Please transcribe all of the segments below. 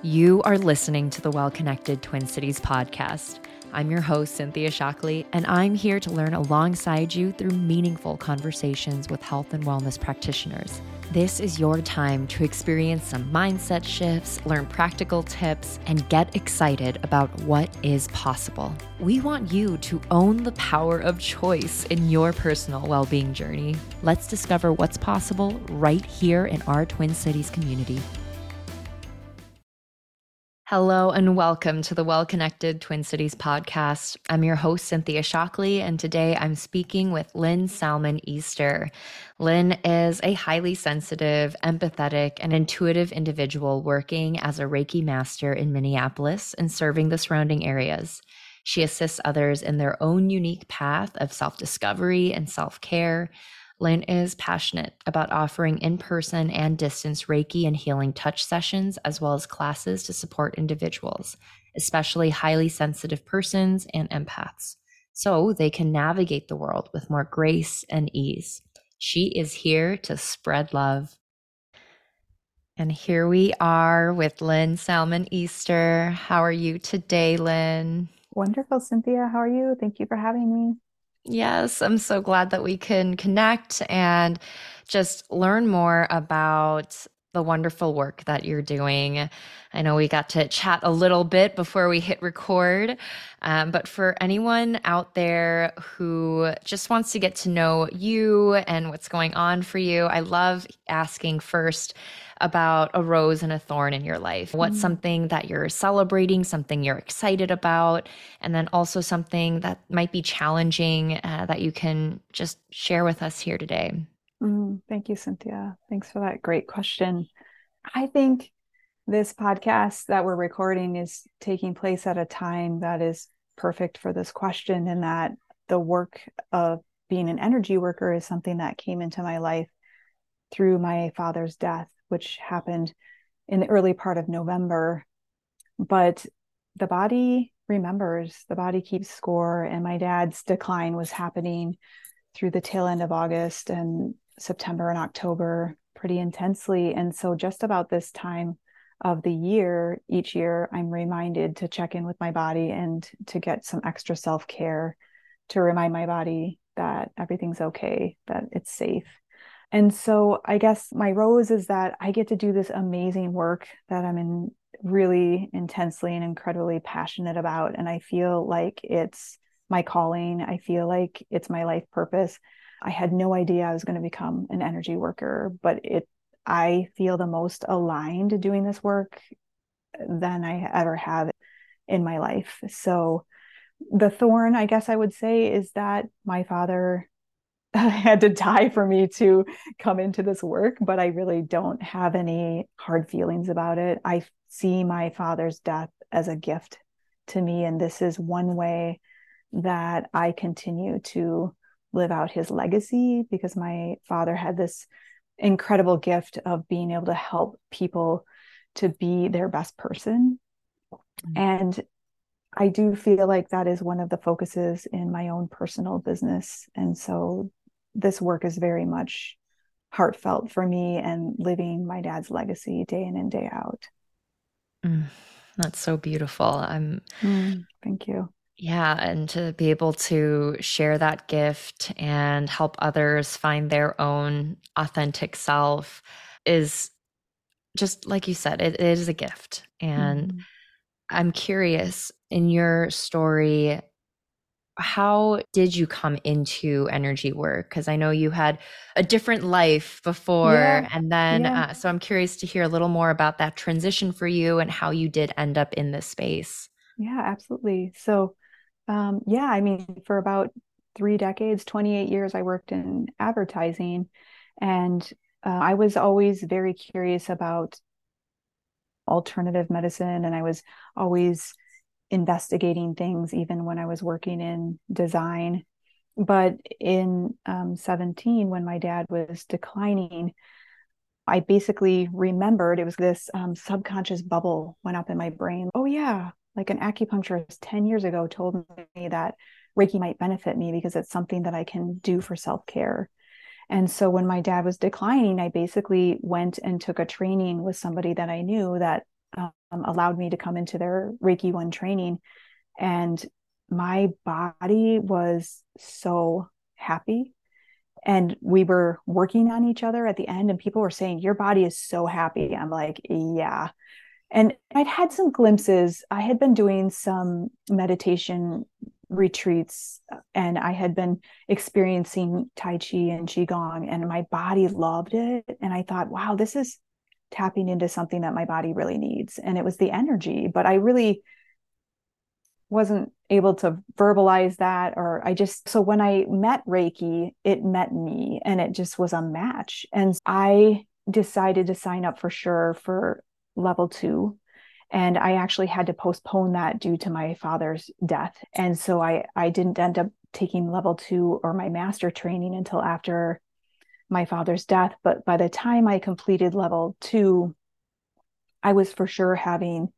You are listening to the Well Connected Twin Cities podcast. I'm your host, Cynthia Shockley, and I'm here to learn alongside you through meaningful conversations with health and wellness practitioners. This is your time to experience some mindset shifts, learn practical tips, and get excited about what is possible. We want you to own the power of choice in your personal well-being journey. Let's discover what's possible right here in our Twin Cities community. Hello and welcome to the Well Connected Twin Cities podcast. I'm your host, Cynthia Shockley, and today I'm speaking with Lynn Salmon Easter. Lynn is a highly sensitive, empathetic, and intuitive individual working as a Reiki master in Minneapolis and serving the surrounding areas. She assists others in their own unique path of self-discovery and self-care. Lynn is passionate about offering in-person and distance Reiki and healing touch sessions, as well as classes to support individuals, especially highly sensitive persons and empaths, so they can navigate the world with more grace and ease. She is here to spread love. And here we are with Lynn Salmon Easter. How are you today, Lynn? Wonderful, Cynthia. How are you? Thank you for having me. Yes, I'm so glad that we can connect and just learn more about the wonderful work that you're doing. I know we got to chat a little bit before we hit record, but for anyone out there who just wants to get to know you and what's going on for you, I love asking first about a rose and a thorn in your life. What's something that you're celebrating, something you're excited about, and then also something that might be challenging that you can just share with us here today. Thank you, Cynthia. Thanks for that great question. I think this podcast that we're recording is taking place at a time that is perfect for this question, and that the work of being an energy worker is something that came into my life through my father's death, which happened in the early part of November. But the body remembers, the body keeps score, and my dad's decline was happening through the tail end of August and September and October pretty intensely. And so just about this time of the year, each year, I'm reminded to check in with my body and to get some extra self-care to remind my body that everything's okay, that it's safe. And so I guess my rose is that I get to do this amazing work that I'm really intensely and incredibly passionate about. And I feel like it's my calling. I feel like it's my life purpose. I had no idea I was going to become an energy worker, but I feel the most aligned doing this work than I ever have in my life. So the thorn, I guess I would say, is that my father had to die for me to come into this work, but I really don't have any hard feelings about it. I see my father's death as a gift to me, and this is one way that I continue to live out his legacy, because my father had this incredible gift of being able to help people to be their best person. And I do feel like that is one of the focuses in my own personal business. And so this work is very much heartfelt for me and living my dad's legacy day in and day out. That's so beautiful. Thank you. Yeah, and to be able to share that gift and help others find their own authentic self is just like you said, it is a gift. And I'm curious, in your story, how did you come into energy work? Because I know you had a different life before, and then so I'm curious to hear a little more about that transition for you and how you did end up in this space. Yeah, absolutely. So I mean, for about 3 decades, 28 years, I worked in advertising, and I was always very curious about alternative medicine, and I was always investigating things, even when I was working in design. But in 17, when my dad was declining, I basically remembered, it was this subconscious bubble went up in my brain. Oh yeah, like an acupuncturist 10 years ago told me that Reiki might benefit me because it's something that I can do for self-care. And so when my dad was declining, I basically went and took a training with somebody that I knew that allowed me to come into their Reiki 1 training. And my body was so happy. And we were working on each other at the end, and people were saying, "Your body is so happy." I'm like, "Yeah." And I'd had some glimpses. I had been doing some meditation retreats, and I had been experiencing Tai Chi and Qigong, and my body loved it. And I thought, wow, this is tapping into something that my body really needs. And it was the energy, but I really wasn't able to verbalize that. Or so when I met Reiki, it met me, and it just was a match. And I decided to sign up for sure for level 2. And I actually had to postpone that due to my father's death. And so I didn't end up taking level 2 or my master training until after my father's death. But by the time I completed level 2, I was for sure having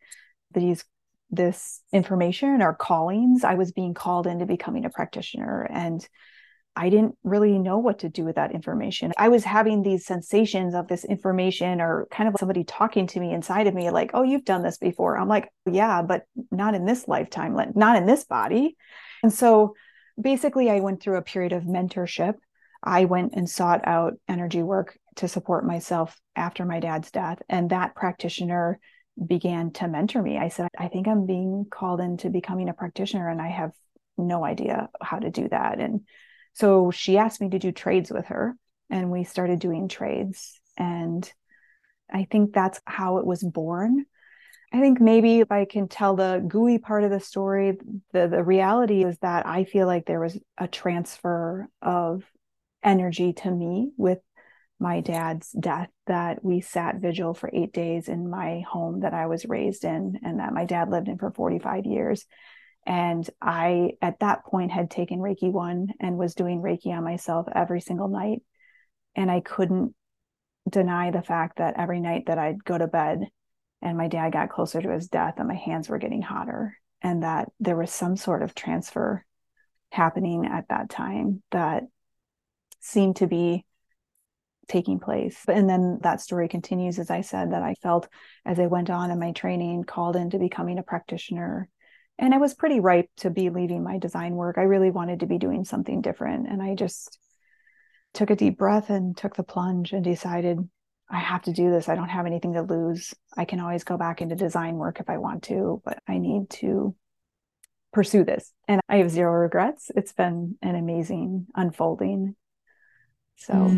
this information or callings. I was being called into becoming a practitioner, and I didn't really know what to do with that information. I was having these sensations of this information, or kind of somebody talking to me inside of me, like, "Oh, you've done this before." I'm like, "Yeah, but not in this lifetime, not in this body." And so basically, I went through a period of mentorship. I went and sought out energy work to support myself after my dad's death. And that practitioner began to mentor me. I said, "I think I'm being called into becoming a practitioner, and I have no idea how to do that." And so she asked me to do trades with her, and we started doing trades. And I think that's how it was born. I think maybe if I can tell the gooey part of the story, the reality is that I feel like there was a transfer of energy to me with my dad's death, that we sat vigil for 8 days in my home that I was raised in, and that my dad lived in for 45 years. And I, at that point, had taken Reiki 1 and was doing Reiki on myself every single night. And I couldn't deny the fact that every night that I'd go to bed and my dad got closer to his death, and my hands were getting hotter, and that there was some sort of transfer happening at that time that seemed to be taking place. And then that story continues, as I said, that I felt as I went on in my training, called into becoming a practitioner. And I was pretty ripe to be leaving my design work. I really wanted to be doing something different. And I just took a deep breath and took the plunge and decided, I have to do this. I don't have anything to lose. I can always go back into design work if I want to, but I need to pursue this. And I have zero regrets. It's been an amazing unfolding. So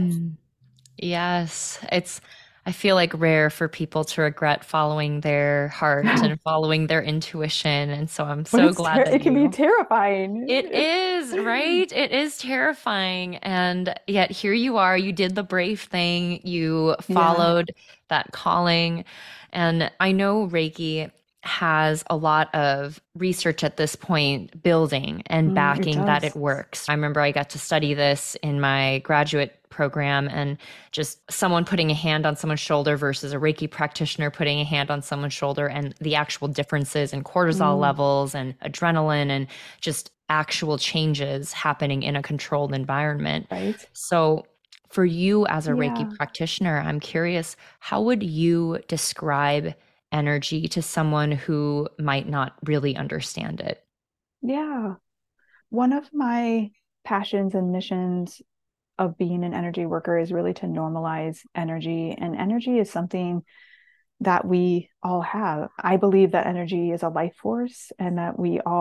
Yes, I feel like rare for people to regret following their heart and following their intuition. And so I'm but so glad that it can be you, terrifying. it is, right? It is terrifying. And yet here you are, you did the brave thing, you Yeah. followed that calling. And I know Reiki has a lot of research at this point building and It backing that it does. works. I remember I got to study this in my graduate program, and just someone putting a hand on someone's shoulder versus a Reiki practitioner putting a hand on someone's shoulder, and the actual differences in cortisol Mm, levels and adrenaline and just actual changes happening in a controlled environment. right. So, for you as a Reiki Yeah. practitioner, I'm curious, how would you describe energy to someone who might not really understand it? Yeah. One of my passions and missions of being an energy worker is really to normalize energy. And energy is something that we all have. I believe that energy is a life force, and that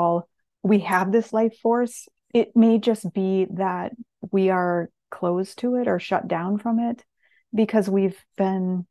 we have this life force. It may just be that we are closed to it or shut down from it because we've been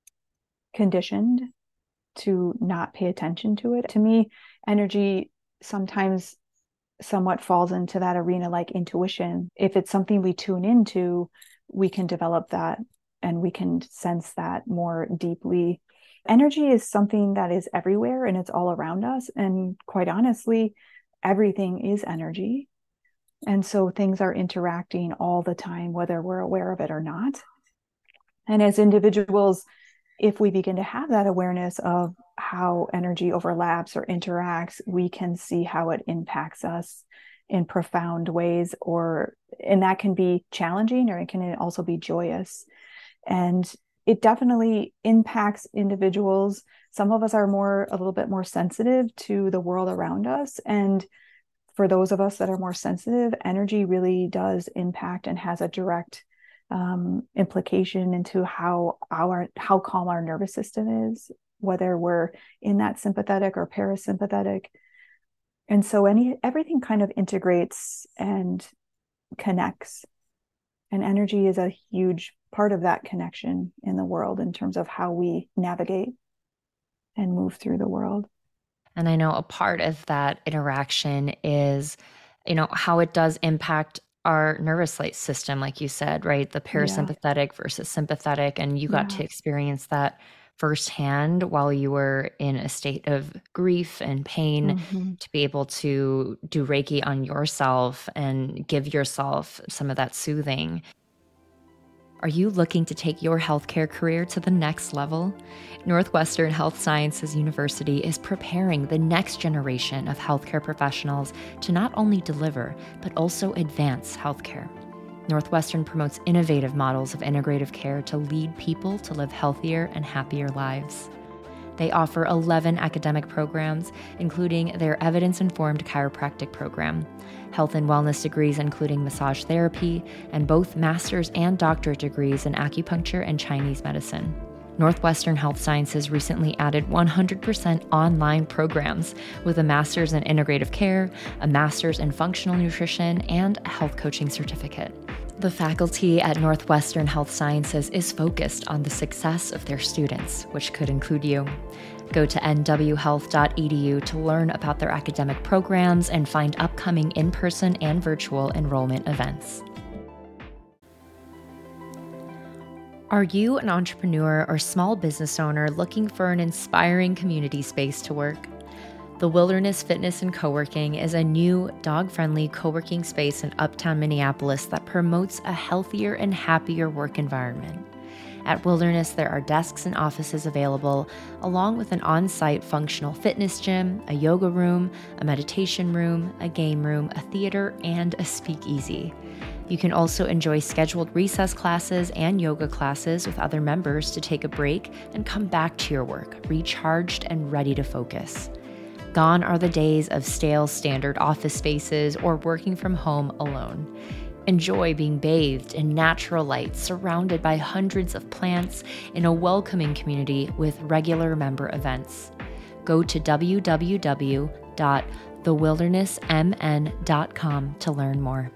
conditioned to not pay attention to it. To me, energy sometimes somewhat falls into that arena like intuition. If it's something we tune into, we can develop that, and we can sense that more deeply. Energy is something that is everywhere, and it's all around us. And quite honestly, everything is energy. And so things are interacting all the time, whether we're aware of it or not. And as individuals, if we begin to have that awareness of how energy overlaps or interacts, we can see how it impacts us in profound ways, and that can be challenging, or it can also be joyous. And it definitely impacts individuals. Some of us are a little bit more sensitive to the world around us. And for those of us that are more sensitive, energy really does impact and has a direct implication into how calm our nervous system is, whether we're in that sympathetic or parasympathetic. And so everything kind of integrates and connects. And energy is a huge part of that connection in the world in terms of how we navigate and move through the world. And I know a part of that interaction is, how it does impact our nervous system, like you said, right? The parasympathetic versus sympathetic. And you got to experience that firsthand while you were in a state of grief and pain, to be able to do Reiki on yourself and give yourself some of that soothing. Are you looking to take your healthcare career to the next level? Northwestern Health Sciences University is preparing the next generation of healthcare professionals to not only deliver, but also advance healthcare. Northwestern promotes innovative models of integrative care to lead people to live healthier and happier lives. They offer 11 academic programs, including their evidence-informed chiropractic program, health and wellness degrees including massage therapy, and both master's and doctorate degrees in acupuncture and Chinese medicine. Northwestern Health Sciences recently added 100% online programs with a master's in integrative care, a master's in functional nutrition, and a health coaching certificate. The faculty at Northwestern Health Sciences is focused on the success of their students, which could include you. Go to nwhealth.edu to learn about their academic programs and find upcoming in-person and virtual enrollment events. Are you an entrepreneur or small business owner looking for an inspiring community space to work? The Wilderness Fitness and Co-working is a new dog-friendly co-working space in Uptown Minneapolis that promotes a healthier and happier work environment. At Wilderness, there are desks and offices available, along with an on-site functional fitness gym, a yoga room, a meditation room, a game room, a theater, and a speakeasy. You can also enjoy scheduled recess classes and yoga classes with other members to take a break and come back to your work, recharged and ready to focus. Gone are the days of stale standard office spaces or working from home alone. Enjoy being bathed in natural light, surrounded by hundreds of plants in a welcoming community with regular member events. Go to www.thewildernessmn.com to learn more.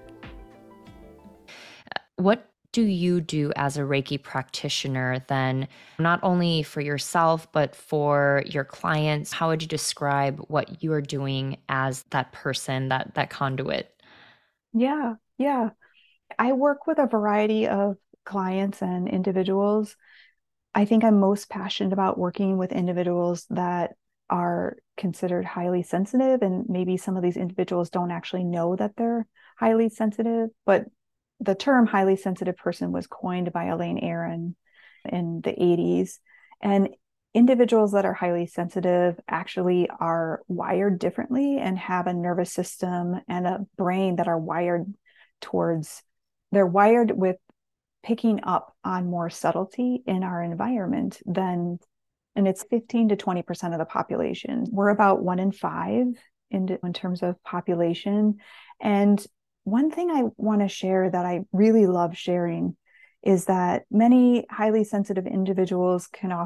What do you do as a Reiki practitioner then, not only for yourself, but for your clients? How would you describe what you are doing as that person, that conduit? Yeah. I work with a variety of clients and individuals. I think I'm most passionate about working with individuals that are considered highly sensitive, and maybe some of these individuals don't actually know that they're highly sensitive, but the term highly sensitive person was coined by Elaine Aron in the 80s. And individuals that are highly sensitive actually are wired differently and have a nervous system and a brain that are they're wired with picking up on more subtlety in our environment and it's 15 to 20% of the population. We're about 1 in 5 in terms of population. And one thing I want to share that I really love sharing is that many highly sensitive individuals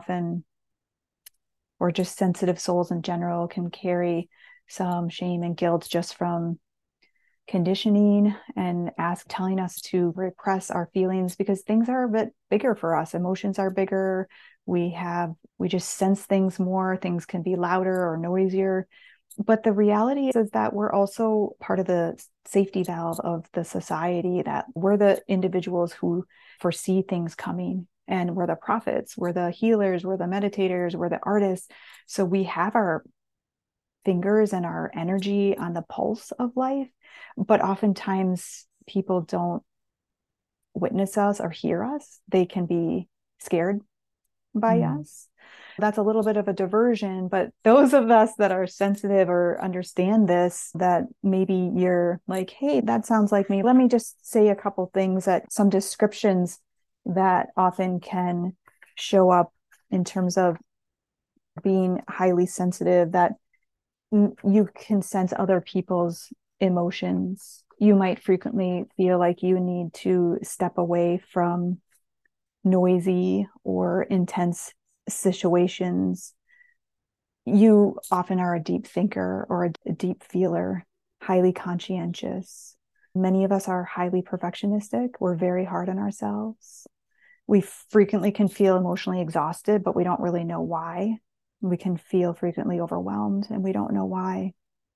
or just sensitive souls in general, can carry some shame and guilt just from conditioning and telling us to repress our feelings because things are a bit bigger for us. Emotions are bigger. We just sense things more. Things can be louder or noisier. But the reality is that we're also part of the safety valve of the society, that we're the individuals who foresee things coming, and we're the prophets, we're the healers, we're the meditators, we're the artists. So we have our fingers and our energy on the pulse of life, but oftentimes people don't witness us or hear us. They can be scared by us. That's a little bit of a diversion, but those of us that are sensitive or understand this, that maybe you're like, hey, that sounds like me. Let me just say a couple things, some descriptions that often can show up in terms of being highly sensitive, that you can sense other people's emotions. You might frequently feel like you need to step away from noisy or intense situations. You often are a deep thinker or a deep feeler, highly conscientious. Many of us are highly perfectionistic. We're very hard on ourselves. We frequently can feel emotionally exhausted, but we don't really know why. We can feel frequently overwhelmed and we don't know why.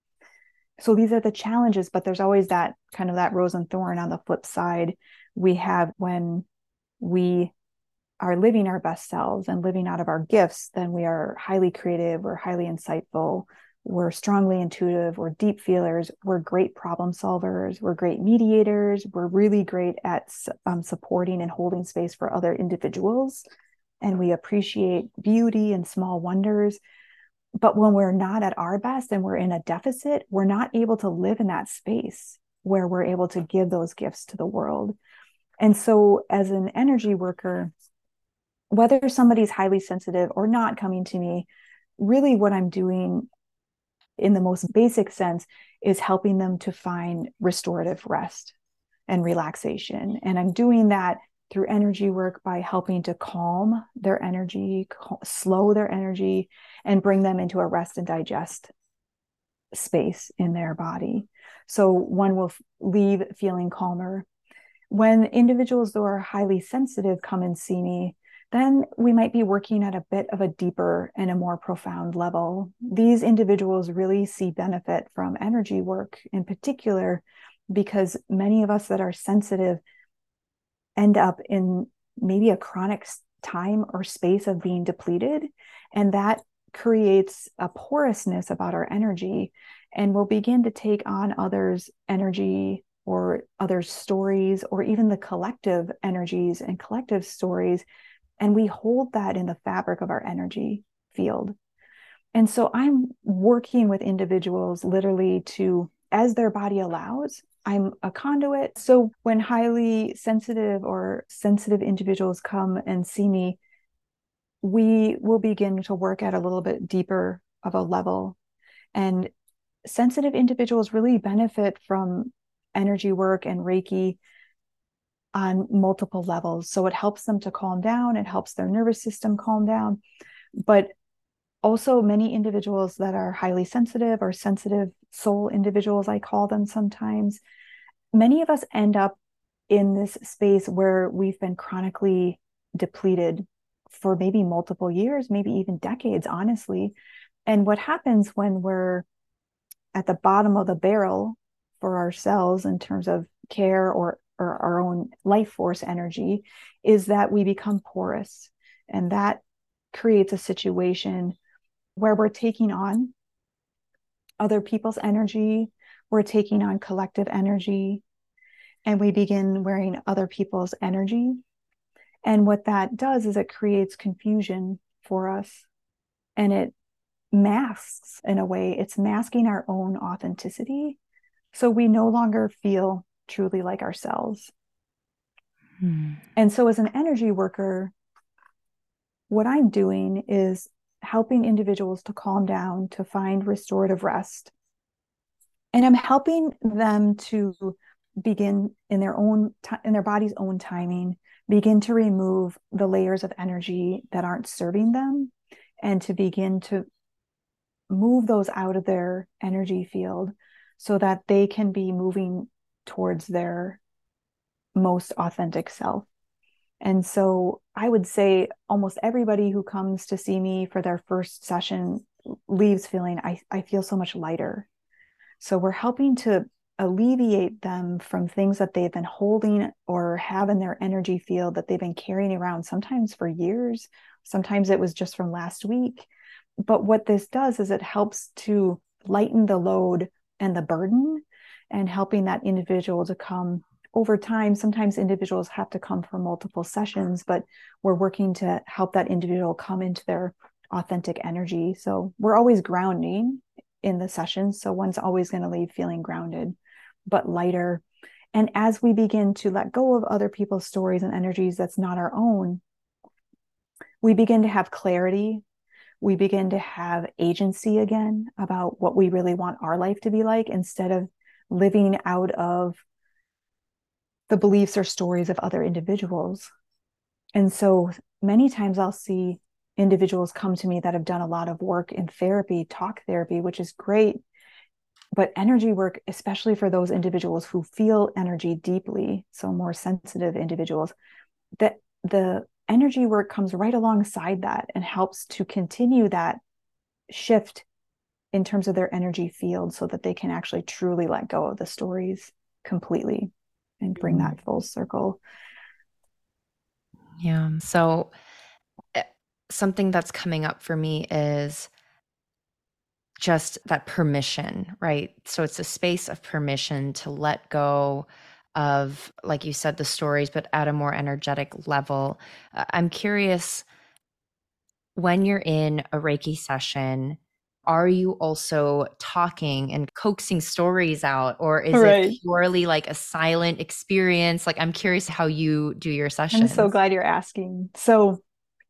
So these are the challenges, but there's always that kind of that rose and thorn on the flip side. We have when we are living our best selves and living out of our gifts, then we are highly creative, we're highly insightful, we're strongly intuitive, we're deep feelers, we're great problem solvers, we're great mediators, we're really great at supporting and holding space for other individuals. And we appreciate beauty and small wonders. But when we're not at our best and we're in a deficit, we're not able to live in that space where we're able to give those gifts to the world. And so, as an energy worker, whether somebody's highly sensitive or not coming to me, really what I'm doing in the most basic sense is helping them to find restorative rest and relaxation. And I'm doing that through energy work by helping to calm their energy, slow their energy, and bring them into a rest and digest space in their body. So one will leave feeling calmer. When individuals who are highly sensitive come and see me, then we might be working at a bit of a deeper and a more profound level. These individuals really see benefit from energy work in particular, because many of us that are sensitive end up in maybe a chronic time or space of being depleted. And that creates a porousness about our energy. And we'll begin to take on others' energy or others' stories, or even the collective energies and collective stories. And we hold that in the fabric of our energy field. And so I'm working with individuals literally to, as their body allows, I'm a conduit. So when highly sensitive or sensitive individuals come and see me, we will begin to work at a little bit deeper of a level. And sensitive individuals really benefit from energy work and Reiki on multiple levels. So it helps them to calm down, it helps their nervous system calm down. But also, many individuals that are highly sensitive or sensitive soul individuals, I call them sometimes, many of us end up in this space where we've been chronically depleted for maybe multiple years, maybe even decades, honestly. And what happens when we're at the bottom of the barrel for ourselves in terms of care or our own life force energy is that we become porous. And that creates a situation where we're taking on other people's energy, we're taking on collective energy, and we begin wearing other people's energy. And what that does is it creates confusion for us, and it masks, in a way, it's masking our own authenticity. So we no longer feel truly like ourselves. And so, as an energy worker, what I'm doing is helping individuals to calm down, to find restorative rest. And I'm helping them to begin in their own in their body's own timing, begin to remove the layers of energy that aren't serving them, and to begin to move those out of their energy field so that they can be moving towards their most authentic self. And so I would say almost everybody who comes to see me for their first session leaves feeling, I feel so much lighter. So we're helping to alleviate them from things that they've been holding or have in their energy field that they've been carrying around, sometimes for years. Sometimes it was just from last week. But what this does is it helps to lighten the load and the burden, and helping that individual to come over time. Sometimes individuals have to come for multiple sessions, but we're working to help that individual come into their authentic energy. So we're always grounding in the sessions. So one's always going to leave feeling grounded, but lighter. And as we begin to let go of other people's stories and energies that's not our own, we begin to have clarity. We begin to have agency again about what we really want our life to be like, instead of living out of the beliefs or stories of other individuals. And so many times I'll see individuals come to me that have done a lot of work in therapy, talk therapy, which is great. But energy work, especially for those individuals who feel energy deeply, so more sensitive individuals, that the energy work comes right alongside that and helps to continue that shift in terms of their energy field, so that they can actually truly let go of the stories completely and bring that full circle. Yeah. So something that's coming up for me is just that permission, right? So it's a space of permission to let go of, like you said, the stories, but at a more energetic level. I'm curious, when you're in a Reiki session, are you also talking and coaxing stories out, or is it Right. purely like a silent experience? Like, I'm curious how you do your I'm so sessions. glad you're asking. So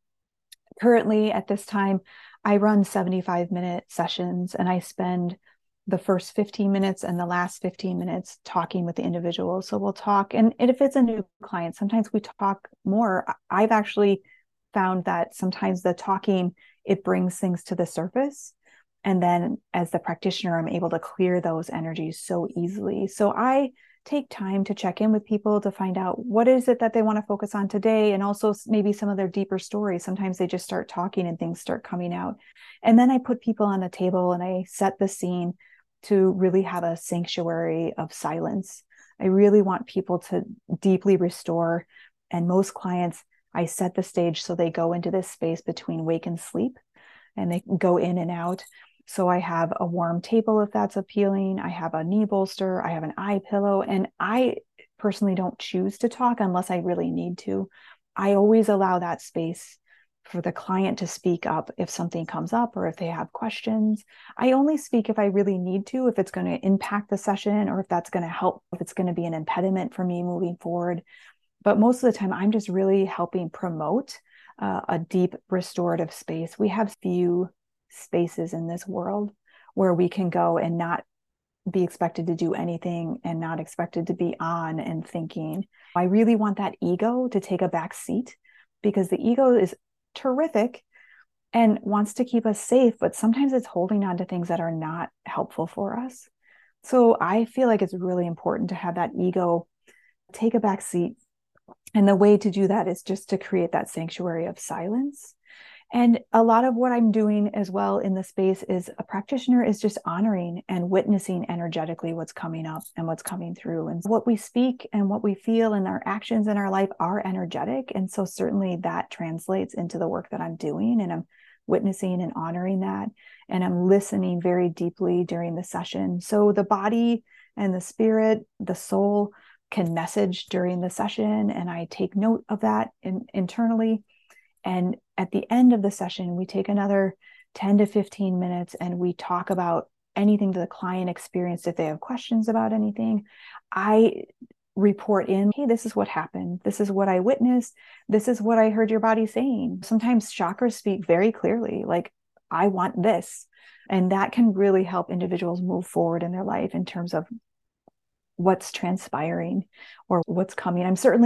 currently at this time, I run 75-minute sessions, and I spend the first 15 minutes and the last 15 minutes talking with the individual. So we'll talk, and if it's a new client, sometimes we talk more. I've actually found that sometimes the talking, it brings things to the surface. And then as the practitioner, I'm able to clear those energies so easily. So I take time to check in with people to find out what is it that they want to focus on today, and also maybe some of their deeper stories. Sometimes they just start talking and things start coming out. And then I put people on the table and I set the scene to really have a sanctuary of silence. I really want people to deeply restore. And most clients, I set the stage so they go into this space between wake and sleep, and they go in and out. So I have a warm table if that's appealing. I have a knee bolster. I have an eye pillow. And I personally don't choose to talk unless I really need to. I always allow that space for the client to speak up if something comes up or if they have questions. I only speak if I really need to, if it's going to impact the session, or if that's going to help, if it's going to be an impediment for me moving forward. But most of the time, I'm just really helping promote a deep restorative space. We have few spaces in this world where we can go and not be expected to do anything and not expected to be on and thinking. I really want that ego to take a back seat, because the ego is terrific and wants to keep us safe, but sometimes it's holding on to things that are not helpful for us. So I feel like it's really important to have that ego take a back seat. And the way to do that is just to create that sanctuary of silence. And a lot of what I'm doing as well in the space is a practitioner is just honoring and witnessing energetically what's coming up and what's coming through. And what we speak and what we feel and our actions in our life are energetic. And so certainly that translates into the work that I'm doing. And I'm witnessing and honoring that. And I'm listening very deeply during the session. So the body and the spirit, the soul can message during the session. And I take note of that internally. And at the end of the session, we take another 10 to 15 minutes and we talk about anything that the client experienced. If they have questions about anything, I report in, hey, this is what happened. This is what I witnessed. This is what I heard your body saying. Sometimes chakras speak very clearly, like, I want this. And that can really help individuals move forward in their life in terms of what's transpiring or what's coming.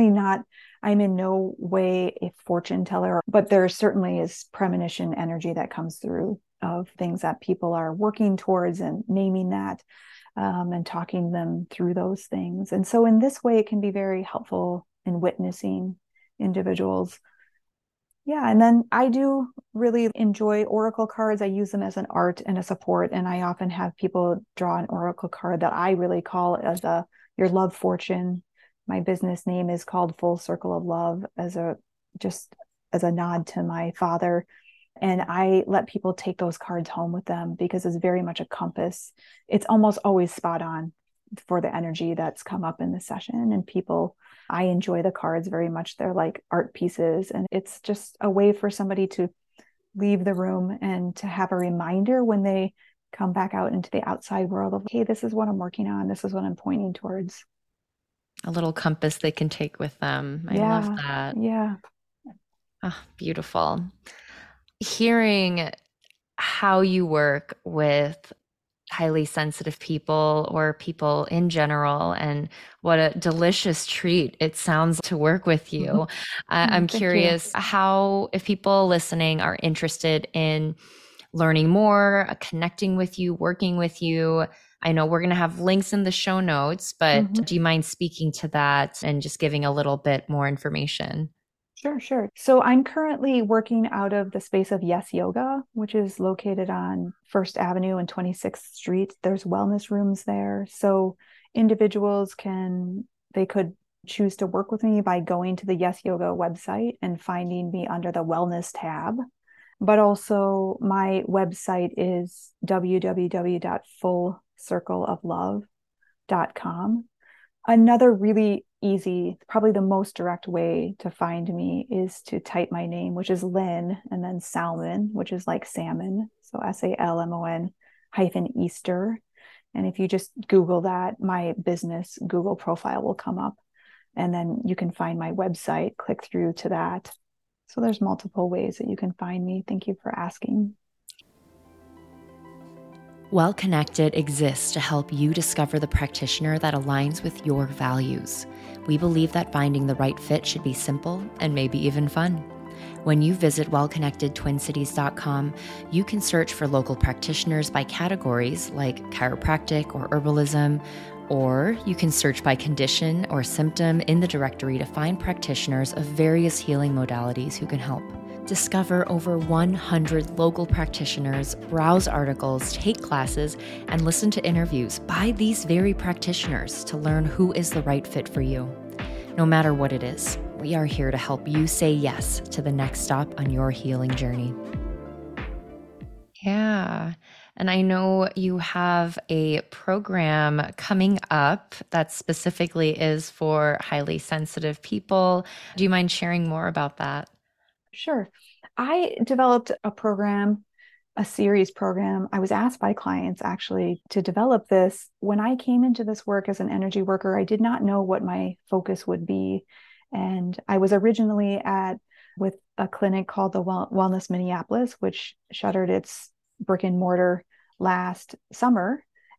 I'm in no way a fortune teller, but there certainly is premonition energy that comes through of things that people are working towards, and naming that, and talking them through those things. And so in this way, it can be very helpful in witnessing individuals. Yeah, and then I do really enjoy oracle cards. I use them as an art and a support, and I often have people draw an oracle card that I really call as your love fortune. My business name is called Full Circle of Love, just as a nod to my father. And I let people take those cards home with them because it's very much a compass. It's almost always spot on for the energy that's come up in the session. And people, I enjoy the cards very much. They're like art pieces. And it's just a way for somebody to leave the room and to have a reminder when they come back out into the outside world of, hey, this is what I'm working on. This is what I'm pointing towards. A little compass they can take with them. I love Yeah. that. Yeah. Oh, beautiful. Hearing how you work with highly sensitive people or people in general, and what a delicious treat it sounds to work with you. I'm Thank you. curious how, if people listening are interested in learning more, connecting with you, working with you. I know we're going to have links in the show notes, but Mhm. do you mind speaking to that and just giving a little bit more information? Sure, sure. So I'm currently working out of the space of Yes Yoga, which is located on First Avenue and 26th Street. There's wellness rooms there. So individuals they could choose to work with me by going to the Yes Yoga website and finding me under the wellness tab. But also my website is www.fullcircleoflove.com. Another really easy, probably the most direct way to find me is to type my name, which is Lynn, and then Salmon, which is like salmon. So SALMON hyphen Easter. And if you just Google that, my business Google profile will come up. And then you can find my website, click through to that. So there's multiple ways that you can find me. Thank you for asking. Well Connected exists to help you discover the practitioner that aligns with your values. We believe that finding the right fit should be simple and maybe even fun. When you visit wellconnectedtwincities.com, you can search for local practitioners by categories like chiropractic or herbalism, or you can search by condition or symptom in the directory to find practitioners of various healing modalities who can help. Discover over 100 local practitioners, browse articles, take classes, and listen to interviews by these very practitioners to learn who is the right fit for you. No matter what it is, we are here to help you say yes to the next stop on your healing journey. Yeah. And I know you have a program coming up that specifically is for highly sensitive people. Do you mind sharing more about that? Sure. I developed a series program. I was asked by clients actually to develop this. When I came into this work as an energy worker, I did not know what my focus would be. And I was originally with a clinic called the Wellness Minneapolis, which shuttered its brick and mortar last summer.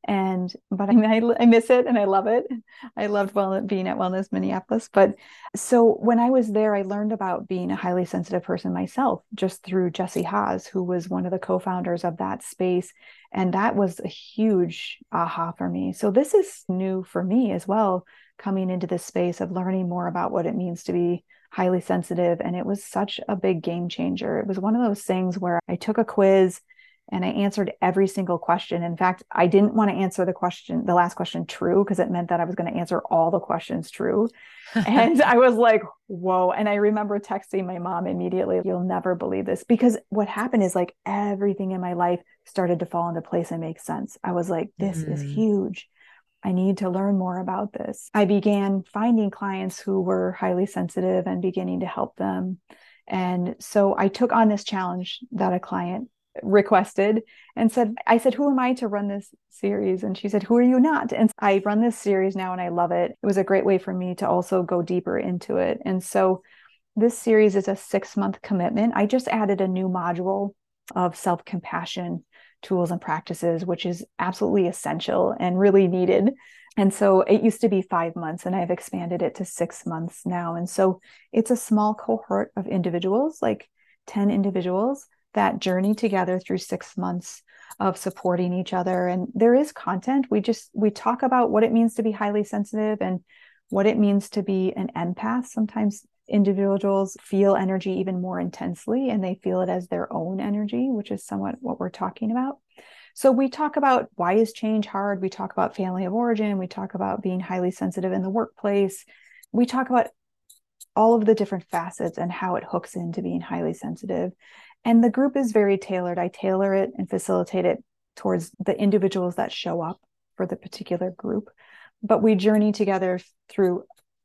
But I miss it and I love it. I loved being at Wellness Minneapolis. But so when I was there, I learned about being a highly sensitive person myself just through Jesse Haas, who was one of the co-founders of that space. And that was a huge aha for me. So this is new for me as well, coming into this space of learning more about what it means to be highly sensitive. And it was such a big game changer. It was one of those things where I took a quiz and I answered every single question. In fact, I didn't want to answer the last question true, because it meant that I was going to answer all the questions true. And I was like, whoa. And I remember texting my mom immediately, you'll never believe this. Because what happened is like everything in my life started to fall into place and make sense. I was like, this is huge. I need to learn more about this. I began finding clients who were highly sensitive and beginning to help them. And so I took on this challenge that a client requested and I said, who am I to run this series? And she said, who are you not? And I run this series now and I love it. It was a great way for me to also go deeper into it. And so this series is a 6-month commitment. I just added a new module of self-compassion tools and practices, which is absolutely essential and really needed. And so it used to be 5 months and I've expanded it to 6 months now. And so it's a small cohort of individuals, like 10 individuals that journey together through 6 months of supporting each other. And there is content. We talk about what it means to be highly sensitive and what it means to be an empath. Sometimes individuals feel energy even more intensely and they feel it as their own energy, which is somewhat what we're talking about. So we talk about why is change hard? We talk about family of origin. We talk about being highly sensitive in the workplace. We talk about all of the different facets and how it hooks into being highly sensitive. And the group is very tailored. I tailor it and facilitate it towards the individuals that show up for the particular group. But we journey together through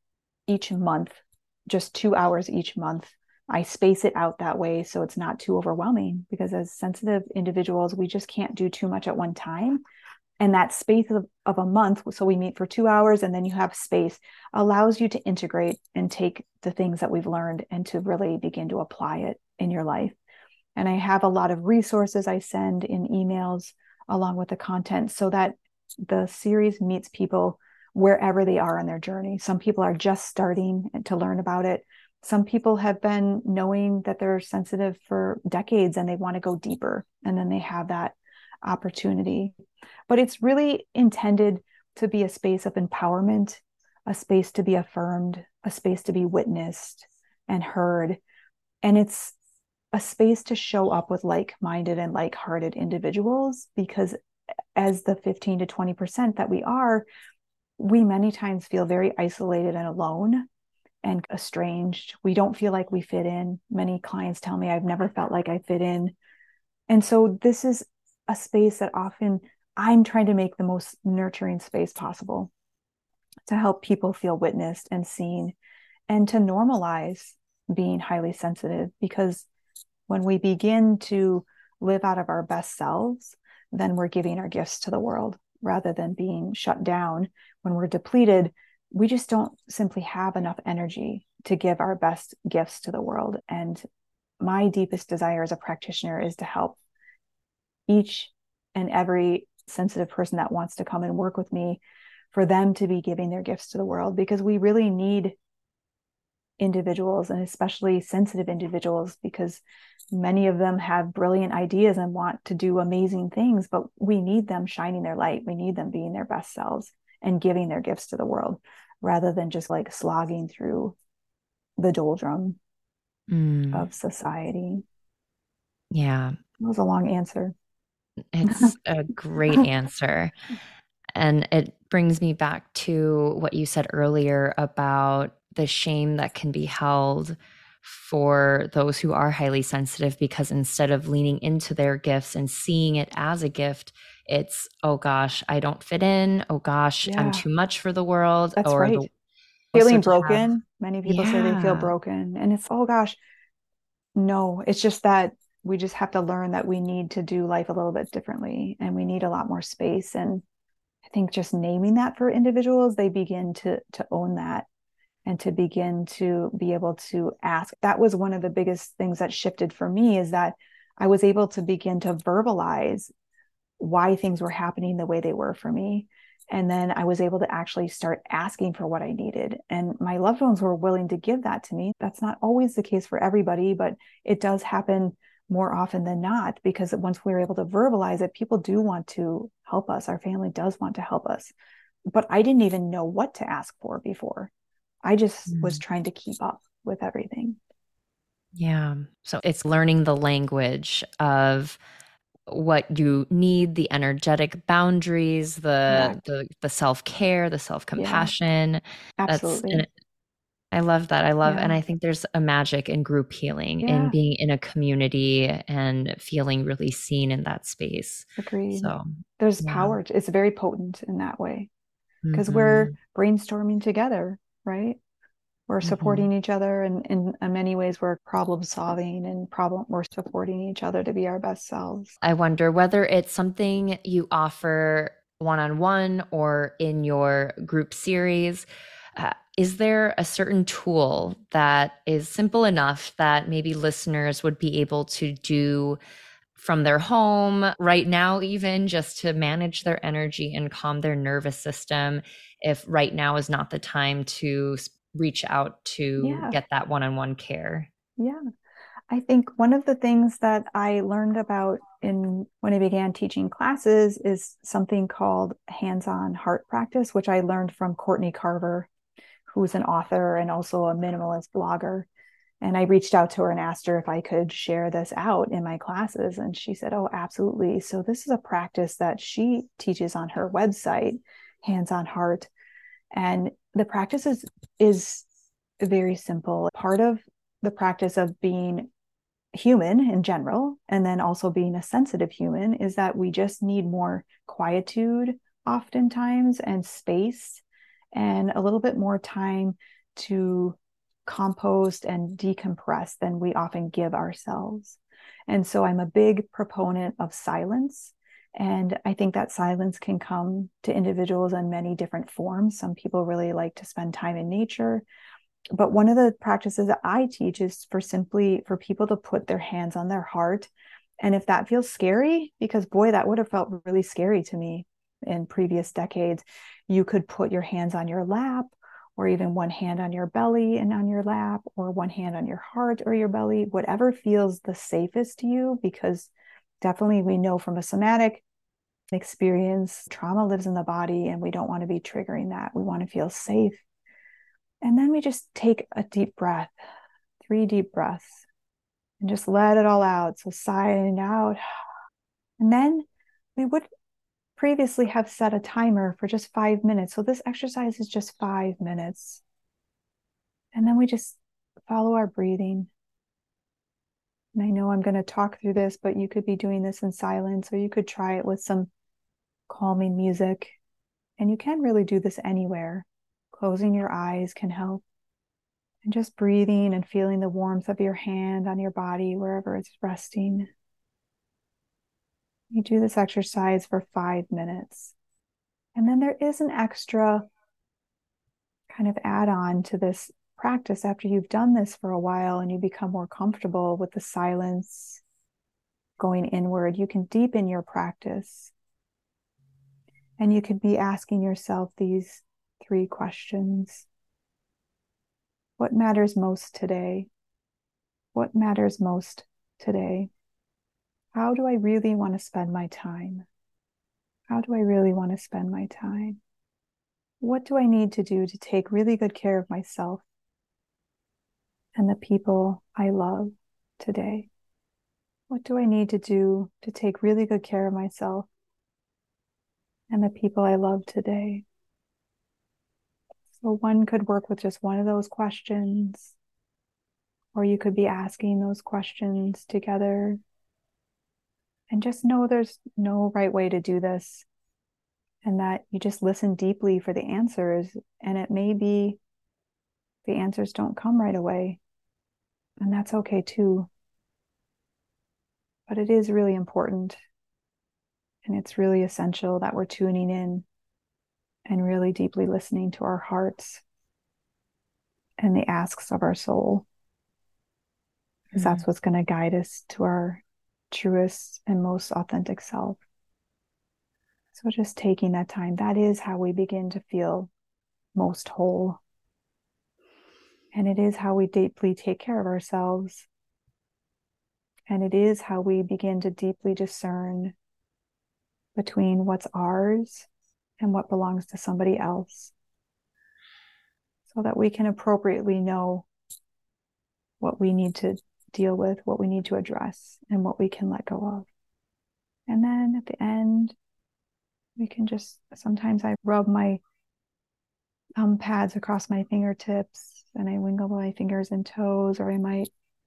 each month, just 2 hours each month. I space it out that way so it's not too overwhelming, because as sensitive individuals, we just can't do too much at one time. And that space of a month, so we meet for 2 hours and then you have space, allows you to integrate and take the things that we've learned and to really begin to apply it in your life. And I have a lot of resources I send in emails along with the content so that the series meets people wherever they are on their journey. Some people are just starting to learn about it. Some people have been knowing that they're sensitive for decades and they want to go deeper. And then they have that opportunity. But it's really intended to be a space of empowerment, a space to be affirmed, a space to be witnessed and heard. And it's a space to show up with like-minded and like-hearted individuals, because as the 15 to 20% that we are, we many times feel very isolated and alone and estranged. We don't feel like we fit in. Many clients tell me, I've never felt like I fit in. And so this is a space that often I'm trying to make the most nurturing space possible to help people feel witnessed and seen and to normalize being highly sensitive. Because when we begin to live out of our best selves, then we're giving our gifts to the world rather than being shut down. When we're depleted, we just don't simply have enough energy to give our best gifts to the world. And my deepest desire as a practitioner is to help each and every sensitive person that wants to come and work with me, for them to be giving their gifts to the world, because we really need individuals, and especially sensitive individuals, because many of them have brilliant ideas and want to do amazing things, but we need them shining their light. We need them being their best selves and giving their gifts to the world, rather than just like slogging through the doldrum of society. Yeah. That was a long answer. It's a great answer. And it brings me back to what you said earlier about the shame that can be held for those who are highly sensitive, because instead of leaning into their gifts and seeing it as a gift, it's, oh gosh, I don't fit in. Oh gosh, I'm Yeah, too much for the world. that's Or right. the also Feeling to have, broken. Many people say they feel yeah. broken, and it's, oh gosh, no, it's just that we just have to learn that we need to do life a little bit differently and we need a lot more space. And I think just naming that for individuals, they begin to own that and to begin to be able to ask. That was one of the biggest things that shifted for me, is that I was able to begin to verbalize why things were happening the way they were for me. And then I was able to actually start asking for what I needed. And my loved ones were willing to give that to me. That's not always the case for everybody, but it does happen more often than not, because once we were able to verbalize it, people do want to help us. Our family does want to help us. But I didn't even know what to ask for before. I just was Mm. trying to keep up with everything. Yeah. So it's learning the language of what you need, the energetic boundaries, Correct. the self-care, the Yeah, self-compassion. That's absolutely. and I love that. I love, and Yeah, I think there's a magic in group healing, in yeah, being in a community and feeling really seen in that space. agreed. So, There's yeah. power. It's very potent in that way, because we're Hmm. brainstorming together, right? We're Hmm. supporting each other, and in many ways, we're problem solving and we're supporting each other to be our best selves. I wonder whether it's something you offer one-on-one or in your group series. Is there a certain tool that is simple enough that maybe listeners would be able to do from their home right now, even just to manage their energy and calm their nervous system, if right now is not the time to reach out to Yeah, get that one-on-one care? yeah. I think one of the things that I learned about in when I began teaching classes is something called hands-on heart practice, which I learned from Courtney Carver, who's an author and also a minimalist blogger. And I reached out to her and asked her if I could share this out in my classes. And she said, oh, absolutely. So this is a practice that she teaches on her website, Hands on Heart. And the practice is very simple. Part of the practice of being human in general, and then also being a sensitive human, is that we just need more quietude oftentimes and space and a little bit more time to compost and decompress than we often give ourselves. And so I'm a big proponent of silence And I think that silence can come to individuals in many different forms. Some people really like to spend time in nature. But one of the practices that I teach is for people to put their hands on their heart. And if that feels scary, because boy, that would have felt really scary to me in previous decades, you could put your hands on your lap, or even one hand on your belly and on your lap, or one hand on your heart or your belly, whatever feels the safest to you, because definitely we know from a somatic experience, trauma lives in the body and we don't want to be triggering that. We want to feel safe. And then we just take a deep breath, 3 deep breaths, and just let it all out. So sighing out. And then we would previously have set a timer for just 5 minutes. So this exercise is just 5 minutes. And then we just follow our breathing. And I know I'm going to talk through this, but you could be doing this in silence, or you could try it with some calming music. And you can really do this anywhere. Closing your eyes can help. And just breathing and feeling the warmth of your hand on your body wherever it's resting. You do this exercise for 5 minutes. And then there is an extra kind of add on to this practice after you've done this for a while and you become more comfortable with the silence going inward. You can deepen your practice. And you could be asking yourself these 3 questions. What matters most today? What matters most today? How do I really want to spend my time? How do I really want to spend my time? What do I need to do to take really good care of myself and the people I love today? What do I need to do to take really good care of myself and the people I love today? So one could work with just one of those questions, or you could be asking those questions together. And just know there's no right way to do this, and that you just listen deeply for the answers. And it may be the answers don't come right away, and that's okay too. But it is really important, and it's really essential that we're tuning in and really deeply listening to our hearts and the asks of our soul, because that's what's going to guide us to our truest and most authentic self. So just taking that time, that is how we begin to feel most whole. And it is how we deeply take care of ourselves. And it is how we begin to deeply discern between what's ours and what belongs to somebody else, so that we can appropriately know what we need to deal with, what we need to address, and what we can let go of. And then at the end, we can just, sometimes I rub my thumb pads across my fingertips and I wiggle my fingers and toes, or I might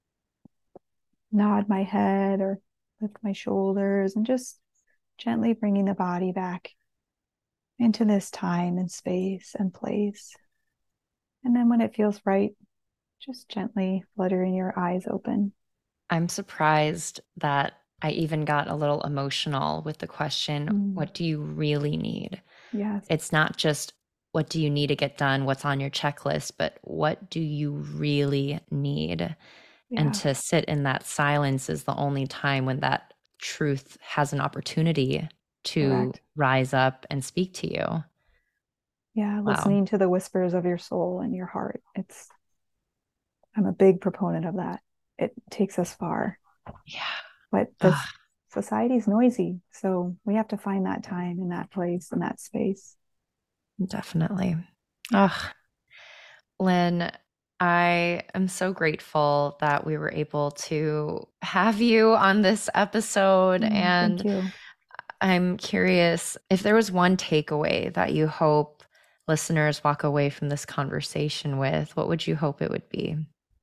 nod my head or lift my shoulders, and just gently bringing the body back into this time and space and place. And then when it feels right, just gently fluttering your eyes open. I'm surprised that I even got a little emotional with the question, what do you really need? Yes. It's not just what do you need to get done, what's on your checklist, but what do you really need? Yeah. And to sit in that silence is the only time when that truth has an opportunity to Correct. rise up and speak to you. Yeah, Wow. listening to the whispers of your soul and your heart. I'm a big proponent of that. It takes us far. Yeah. But this society's noisy, so we have to find that time in that place, in that space. Definitely. Oh, Lynn, I am so grateful that we were able to have you on this episode. And thank you. I'm curious if there was one takeaway that you hope listeners walk away from this conversation with, what would you hope it would be?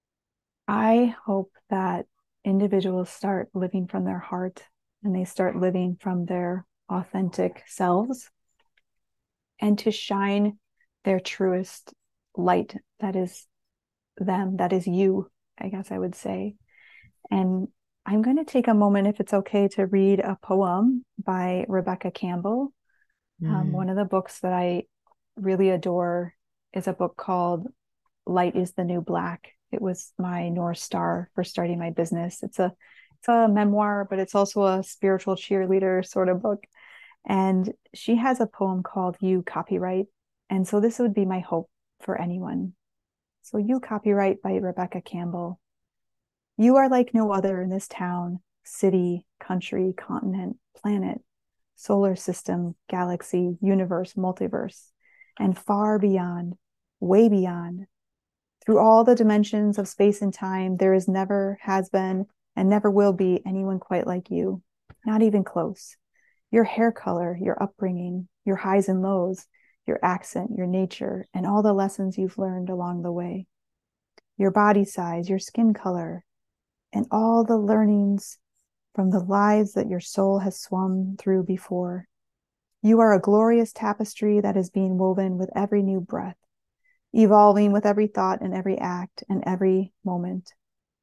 I hope that individuals start living from their heart and they start living from their authentic selves, and to shine their truest light, that is them, that is you, I guess I would say. And I'm going to take a moment, if it's okay, to read a poem by Rebecca Campbell. One of the books that I really adore is a book called Light is the New Black. It was my North Star for starting my business. It's a memoir, but it's also a spiritual cheerleader sort of book. And she has a poem called You Copyright. And so this would be my hope for anyone. So You Copyright by Rebecca Campbell. You are like no other in this town, city, country, continent, planet, solar system, galaxy, universe, multiverse, and far beyond, way beyond. Through all the dimensions of space and time, there is never, has been, and never will be anyone quite like you, not even close. Your hair color, your upbringing, your highs and lows, your accent, your nature, and all the lessons you've learned along the way. Your body size, your skin color, and all the learnings from the lives that your soul has swum through before. You are a glorious tapestry that is being woven with every new breath, evolving with every thought and every act and every moment.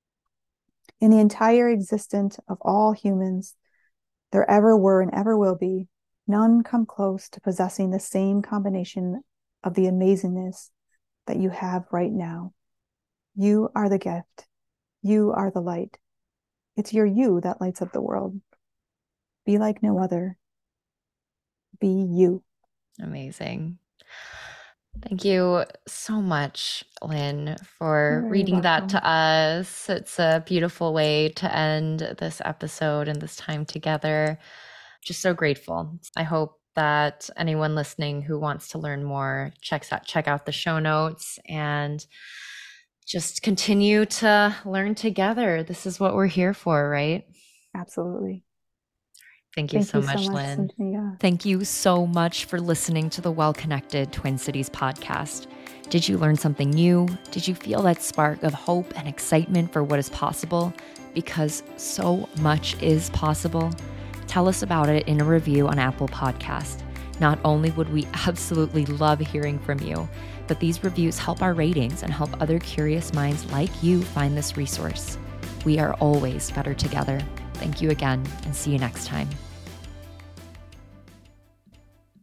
In the entire existence of all humans, there ever were and ever will be, none come close to possessing the same combination of the amazingness that you have right now. You are the gift. You are the light. It's your you that lights up the world. Be like no other. Be you. Amazing. Thank you so much, Lynn, for You're reading that welcome. to us. It's a beautiful way to end this episode and this time together. Just so grateful. I hope that anyone listening who wants to learn more check out the show notes and just continue to learn together. This is what we're here for, right? Absolutely. Thank you so much, Lynn. Cynthia. Thank you so much for listening to the Well Connected Twin Cities podcast. Did you learn something new? Did you feel that spark of hope and excitement for what is possible? Because so much is possible. Tell us about it in a review on Apple Podcast. Not only would we absolutely love hearing from you, but these reviews help our ratings and help other curious minds like you find this resource. We are always better together. Thank you again, and see you next time.